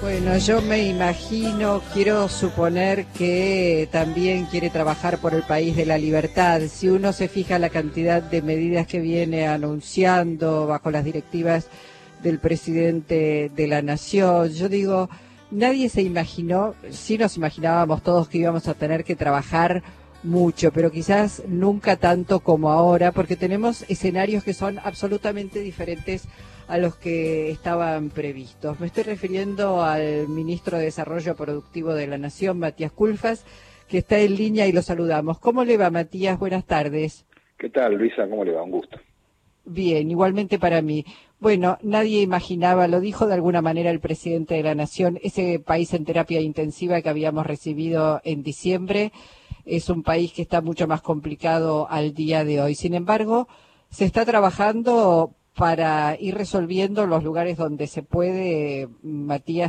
Bueno, yo me imagino, quiero suponer que también quiere trabajar por el país de la libertad. Si uno se fija la cantidad de medidas que viene anunciando bajo las directivas del presidente de la Nación, yo digo, nadie se imaginó, sí nos imaginábamos todos que íbamos a tener que trabajar mucho, pero quizás nunca tanto como ahora, porque tenemos escenarios que son absolutamente diferentes a los que estaban previstos. Me estoy refiriendo al ministro de Desarrollo Productivo de la Nación, Matías Culfas, que está en línea y lo saludamos. ¿Cómo le va, Matías? Buenas tardes. ¿Qué tal, Luisa? ¿Cómo le va? Un gusto. Bien, igualmente para mí. Bueno, nadie imaginaba, lo dijo de alguna manera el presidente de la Nación, ese país en terapia intensiva que habíamos recibido en diciembre es un país que está mucho más complicado al día de hoy. Sin embargo, se está trabajando para ir resolviendo los lugares donde se puede, Matías,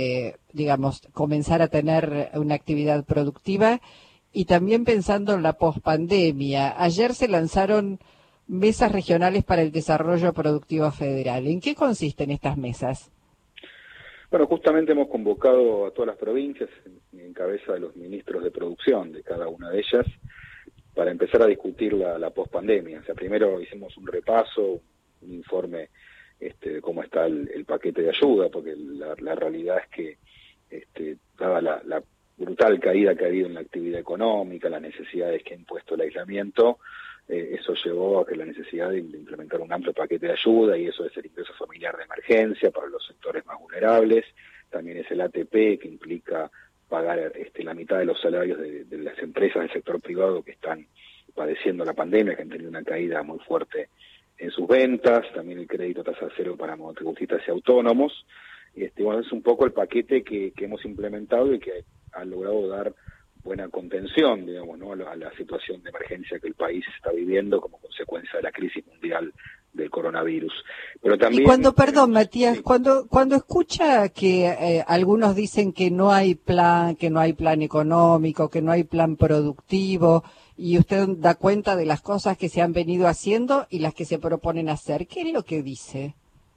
digamos, comenzar a tener una actividad productiva y también pensando en la pospandemia. Ayer se lanzaron mesas regionales para el desarrollo productivo federal. ¿En qué consisten estas mesas? Bueno, justamente hemos convocado a todas las provincias en cabeza de los ministros de producción de cada una de ellas para empezar a discutir la pospandemia. O sea, primero hicimos un repaso, un informe de cómo está el paquete de ayuda, porque la realidad es que dada la brutal caída que ha habido en la actividad económica, las necesidades que ha impuesto el aislamiento, eso llevó a que la necesidad de implementar un amplio paquete de ayuda, y eso es el ingreso familiar de emergencia para los sectores más vulnerables, también es el ATP, que implica pagar la mitad de los salarios de las empresas del sector privado que están padeciendo la pandemia, que han tenido una caída muy fuerte en sus ventas, también el crédito tasa cero para monotributistas y autónomos. Bueno, es un poco el paquete que hemos implementado y que ha logrado dar buena contención, digamos, ¿no?, a la situación de emergencia que el país está viviendo como consecuencia de la crisis mundial del coronavirus. Pero también, y cuando, perdón, Matías, sí, cuando escucha que algunos dicen que no hay plan económico, que no hay plan productivo, y usted da cuenta de las cosas que se han venido haciendo y las que se proponen hacer, ¿qué es lo que dice?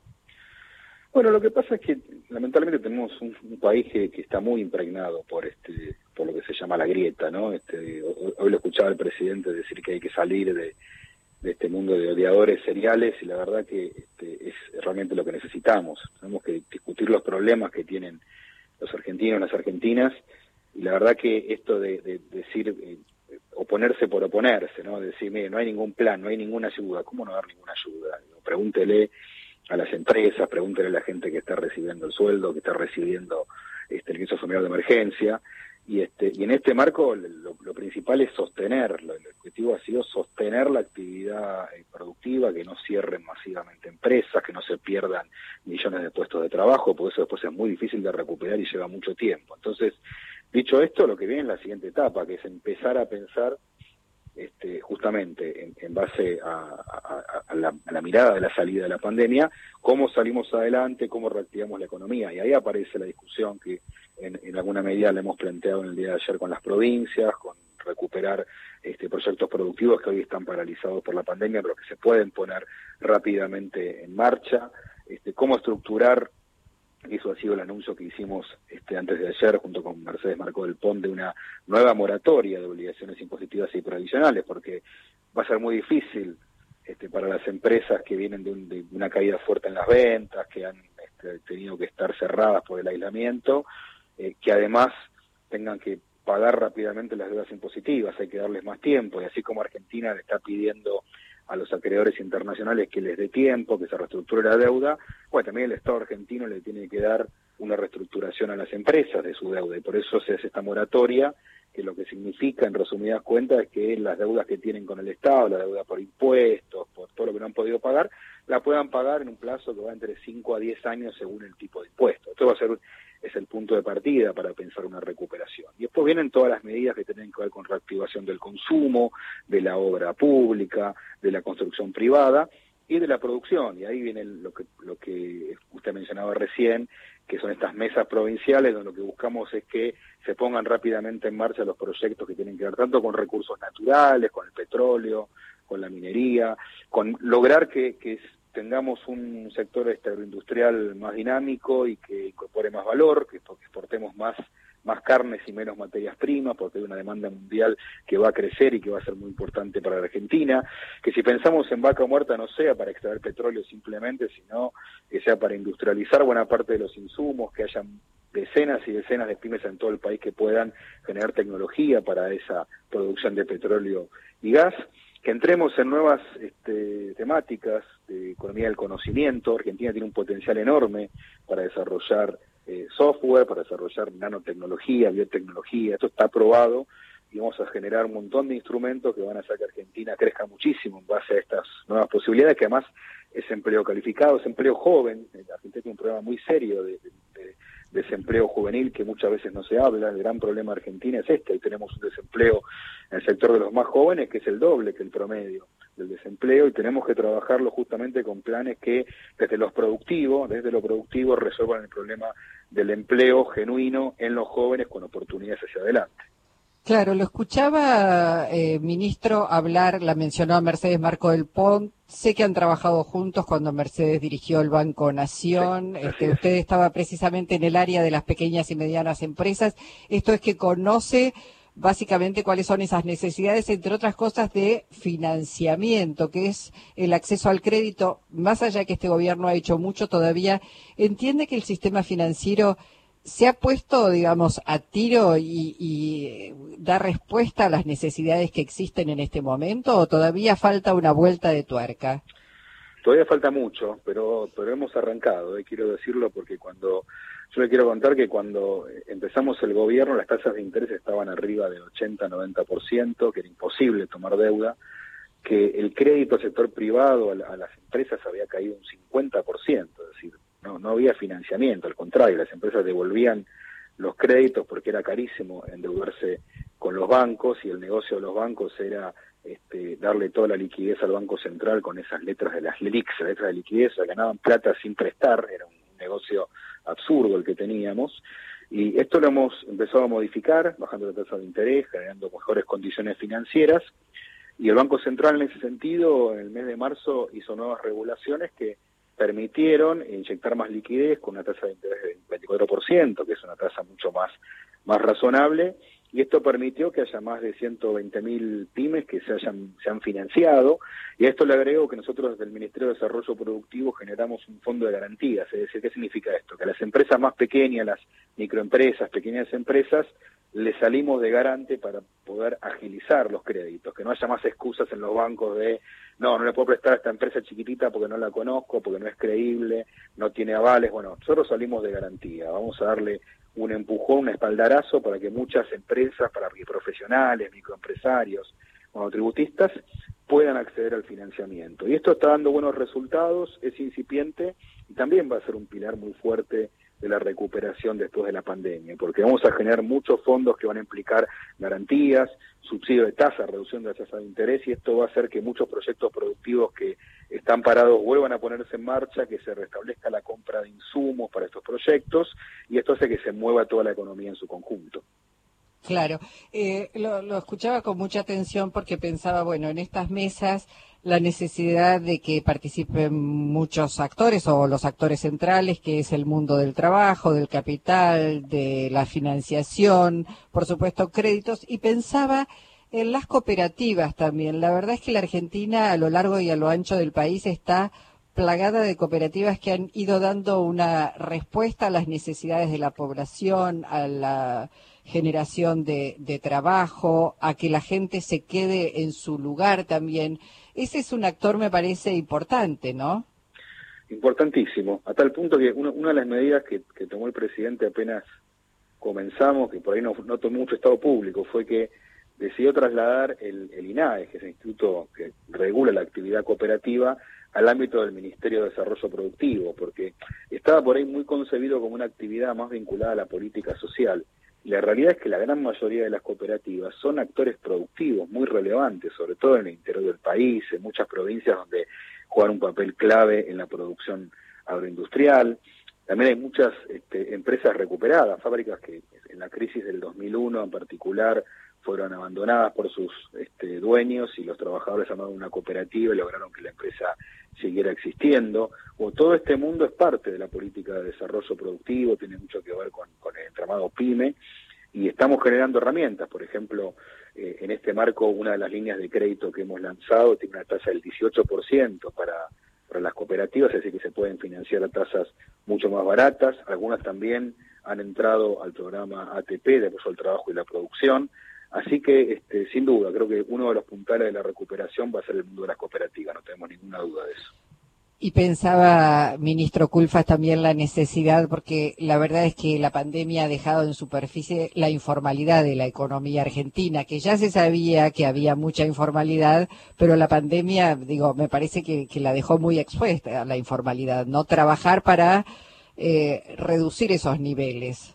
Bueno, lo que pasa es que lamentablemente tenemos un país que está muy impregnado por lo que se llama la grieta, ¿no? Hoy lo escuchaba el presidente decir que hay que salir de este mundo de odiadores seriales, y la verdad que es realmente lo que necesitamos. Tenemos que discutir los problemas que tienen los argentinos, las argentinas, y la verdad que esto de decir oponerse por oponerse, ¿no? Decir, mire, no hay ningún plan, no hay ninguna ayuda. ¿Cómo no dar ninguna ayuda? Pregúntele a las empresas, pregúntele a la gente que está recibiendo el sueldo, que está recibiendo el ingreso familiar de emergencia, y en este marco lo principal es sostener, el objetivo ha sido sostener la actividad productiva, que no cierren masivamente empresas, que no se pierdan millones de puestos de trabajo, porque eso después es muy difícil de recuperar y lleva mucho tiempo. Entonces, dicho esto, lo que viene es la siguiente etapa, que es empezar a pensar justamente en base a la mirada de la salida de la pandemia, cómo salimos adelante, cómo reactivamos la economía. Y ahí aparece la discusión que en alguna medida le hemos planteado en el día de ayer con las provincias, con recuperar proyectos productivos que hoy están paralizados por la pandemia, pero que se pueden poner rápidamente en marcha, cómo estructurar. Eso ha sido el anuncio que hicimos antes de ayer junto con Mercedes Marcó del Pont, de una nueva moratoria de obligaciones impositivas y provisionales, porque va a ser muy difícil para las empresas que vienen de una caída fuerte en las ventas, que han tenido que estar cerradas por el aislamiento, que además tengan que pagar rápidamente las deudas impositivas. Hay que darles más tiempo, y así como Argentina le está pidiendo a los acreedores internacionales que les dé tiempo, que se reestructure la deuda, bueno, también el Estado argentino le tiene que dar una reestructuración a las empresas de su deuda, y por eso se hace esta moratoria, que lo que significa, en resumidas cuentas, es que las deudas que tienen con el Estado, la deuda por impuestos, por todo lo que no han podido pagar, la puedan pagar en un plazo que va entre 5 a 10 años según el tipo de impuesto. Esto es el punto de partida para pensar una recuperación. Y después vienen todas las medidas que tienen que ver con reactivación del consumo, de la obra pública, de la construcción privada y de la producción. Y ahí viene lo que usted mencionaba recién, que son estas mesas provinciales, donde lo que buscamos es que se pongan rápidamente en marcha los proyectos que tienen que ver tanto con recursos naturales, con el petróleo, con la minería, con lograr que tengamos un sector agroindustrial más dinámico y que incorpore más valor, que exportemos más carnes y menos materias primas, porque hay una demanda mundial que va a crecer y que va a ser muy importante para la Argentina, que si pensamos en vaca muerta no sea para extraer petróleo simplemente, sino que sea para industrializar buena parte de los insumos, que hayan decenas y decenas de pymes en todo el país que puedan generar tecnología para esa producción de petróleo y gas, que entremos en nuevas temáticas de economía del conocimiento. Argentina tiene un potencial enorme para desarrollar software, para desarrollar nanotecnología, biotecnología. Esto está aprobado y vamos a generar un montón de instrumentos que van a hacer que Argentina crezca muchísimo en base a estas nuevas posibilidades, que además es empleo calificado, es empleo joven. Argentina tiene un problema muy serio de desempleo juvenil que muchas veces no se habla. El gran problema de Argentina es este: ahí tenemos un desempleo en el sector de los más jóvenes que es el doble que el promedio del desempleo, y tenemos que trabajarlo justamente con planes que desde lo productivo resuelvan el problema del empleo genuino en los jóvenes con oportunidades hacia adelante. Claro, lo escuchaba, ministro, hablar, la mencionó a Mercedes Marco del Pont. Sé que han trabajado juntos cuando Mercedes dirigió el Banco Nación. Sí, usted estaba precisamente en el área de las pequeñas y medianas empresas. Esto es que conoce básicamente cuáles son esas necesidades, entre otras cosas, de financiamiento, que es el acceso al crédito. Más allá que este gobierno ha hecho mucho, todavía entiende que el sistema financiero se ha puesto, digamos, a tiro y da respuesta a las necesidades que existen en este momento, ¿o todavía falta una vuelta de tuerca? Todavía falta mucho, pero hemos arrancado, quiero decirlo, porque yo le quiero contar que cuando empezamos el gobierno las tasas de interés estaban arriba del 80-90%, que era imposible tomar deuda, que el crédito al sector privado, a las empresas, había caído un 50%, es decir, no había financiamiento, al contrario, las empresas devolvían los créditos porque era carísimo endeudarse con los bancos, y el negocio de los bancos era darle toda la liquidez al Banco Central con esas letras de las LELIQs, las letras de liquidez, ganaban plata sin prestar, era un negocio absurdo el que teníamos, y esto lo hemos empezado a modificar, bajando la tasa de interés, generando mejores condiciones financieras, y el Banco Central en ese sentido, en el mes de marzo, hizo nuevas regulaciones que permitieron inyectar más liquidez con una tasa de interés del 24%, que es una tasa mucho más razonable, y esto permitió que haya más de 120.000 pymes que se han financiado, y a esto le agrego que nosotros desde el Ministerio de Desarrollo Productivo generamos un fondo de garantías. Es decir, ¿qué significa esto? Que a las empresas más pequeñas, las microempresas, pequeñas empresas, le salimos de garante para poder agilizar los créditos, que no haya más excusas en los bancos de no le puedo prestar a esta empresa chiquitita porque no la conozco, porque no es creíble, no tiene avales. Bueno, nosotros salimos de garantía, vamos a darle un empujón, un espaldarazo para que muchas empresas, para que profesionales, microempresarios, monotributistas puedan acceder al financiamiento. Y esto está dando buenos resultados, es incipiente y también va a ser un pilar muy fuerte de la recuperación después de la pandemia, porque vamos a generar muchos fondos que van a implicar garantías, subsidio de tasa, reducción de la tasa de interés, y esto va a hacer que muchos proyectos productivos que están parados vuelvan a ponerse en marcha, que se restablezca la compra de insumos para estos proyectos, y esto hace que se mueva toda la economía en su conjunto. Claro, lo escuchaba con mucha atención porque pensaba, bueno, en estas mesas la necesidad de que participen muchos actores o los actores centrales, que es el mundo del trabajo, del capital, de la financiación, por supuesto créditos, y pensaba en las cooperativas también. La verdad es que la Argentina a lo largo y a lo ancho del país está plagada de cooperativas que han ido dando una respuesta a las necesidades de la población, a la generación de trabajo, a que la gente se quede en su lugar también. Ese es un actor, me parece, importante, ¿no? Importantísimo, a tal punto que una de las medidas que tomó el presidente apenas comenzamos, que por ahí no tomó mucho estado público, fue que decidió trasladar el INAE, que es el instituto que regula la actividad cooperativa, al ámbito del Ministerio de Desarrollo Productivo, porque estaba por ahí muy concebido como una actividad más vinculada a la política social. Y la realidad es que la gran mayoría de las cooperativas son actores productivos muy relevantes, sobre todo en el interior del país, en muchas provincias donde juegan un papel clave en la producción agroindustrial. También hay muchas empresas recuperadas, fábricas que en la crisis del 2001 en particular fueron abandonadas por sus dueños y los trabajadores armaron una cooperativa y lograron que la empresa siguiera existiendo. Todo este mundo es parte de la política de desarrollo productivo, tiene mucho que ver con el entramado PYME, y estamos generando herramientas. Por ejemplo, en este marco, una de las líneas de crédito que hemos lanzado tiene una tasa del 18% para las cooperativas, es decir, que se pueden financiar a tasas mucho más baratas. Algunas también han entrado al programa ATP, de apoyo al trabajo y la producción. Así que, sin duda, creo que uno de los puntales de la recuperación va a ser el mundo de las cooperativas, no tenemos ninguna duda de eso. Y pensaba, ministro Culfas, también la necesidad, porque la verdad es que la pandemia ha dejado en superficie la informalidad de la economía argentina, que ya se sabía que había mucha informalidad, pero la pandemia, me parece que la dejó muy expuesta a la informalidad, ¿no? Trabajar para reducir esos niveles.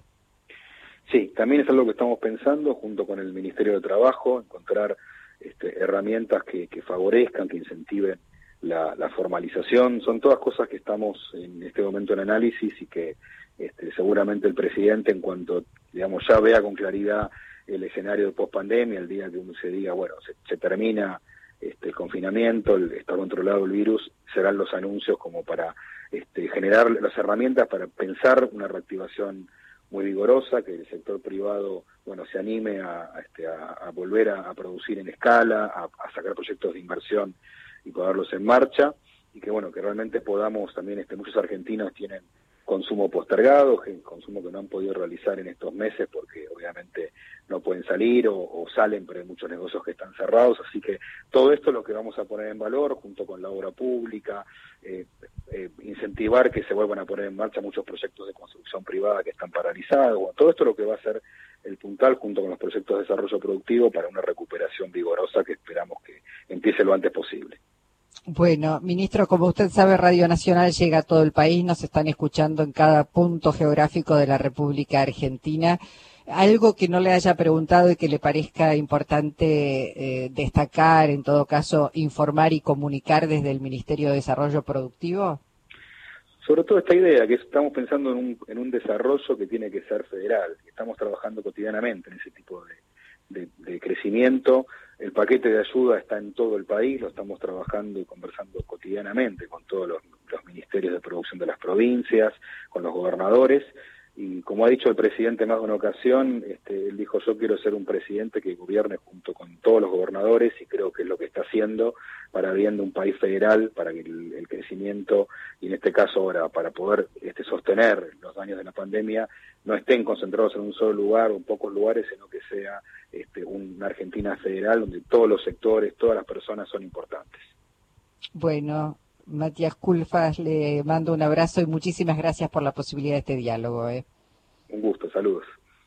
Sí, también es algo que estamos pensando junto con el Ministerio de Trabajo, encontrar herramientas que favorezcan, que incentiven la formalización. Son todas cosas que estamos en este momento en análisis y que seguramente el presidente, en cuanto ya vea con claridad el escenario de pospandemia, el día que uno se diga, bueno, se termina el confinamiento, está controlado el virus, serán los anuncios como para generar las herramientas para pensar una reactivación muy vigorosa, que el sector privado se anime a volver a producir en escala, a sacar proyectos de inversión y ponerlos en marcha, y que que realmente podamos también, muchos argentinos tienen consumo postergado, consumo que no han podido realizar en estos meses porque obviamente no pueden salir o salen, pero hay muchos negocios que están cerrados, así que todo esto es lo que vamos a poner en valor junto con la obra pública, incentivar que se vuelvan a poner en marcha muchos proyectos de construcción privada que están paralizados. Todo esto es lo que va a ser el puntal junto con los proyectos de desarrollo productivo para una recuperación vigorosa que esperamos que empiece lo antes posible. Bueno, ministro, como usted sabe, Radio Nacional llega a todo el país, nos están escuchando en cada punto geográfico de la República Argentina. ¿Algo que no le haya preguntado y que le parezca importante destacar, en todo caso, informar y comunicar desde el Ministerio de Desarrollo Productivo? Sobre todo esta idea, que estamos pensando en un desarrollo que tiene que ser federal, que estamos trabajando cotidianamente en ese tipo de crecimiento. El paquete de ayuda está en todo el país, lo estamos trabajando y conversando cotidianamente con todos los ministerios de producción de las provincias, con los gobernadores, y como ha dicho el presidente más de una ocasión, él dijo: yo quiero ser un presidente que gobierne junto con todos los gobernadores, y creo que es lo que está haciendo para bien de un país federal, para que el crecimiento, y en este caso ahora para poder sostener los daños de la pandemia, no estén concentrados en un solo lugar o en pocos lugares, sino que sea una Argentina federal donde todos los sectores, todas las personas son importantes. Bueno, Matías Culfas, le mando un abrazo y muchísimas gracias por la posibilidad de este diálogo. Un gusto, saludos.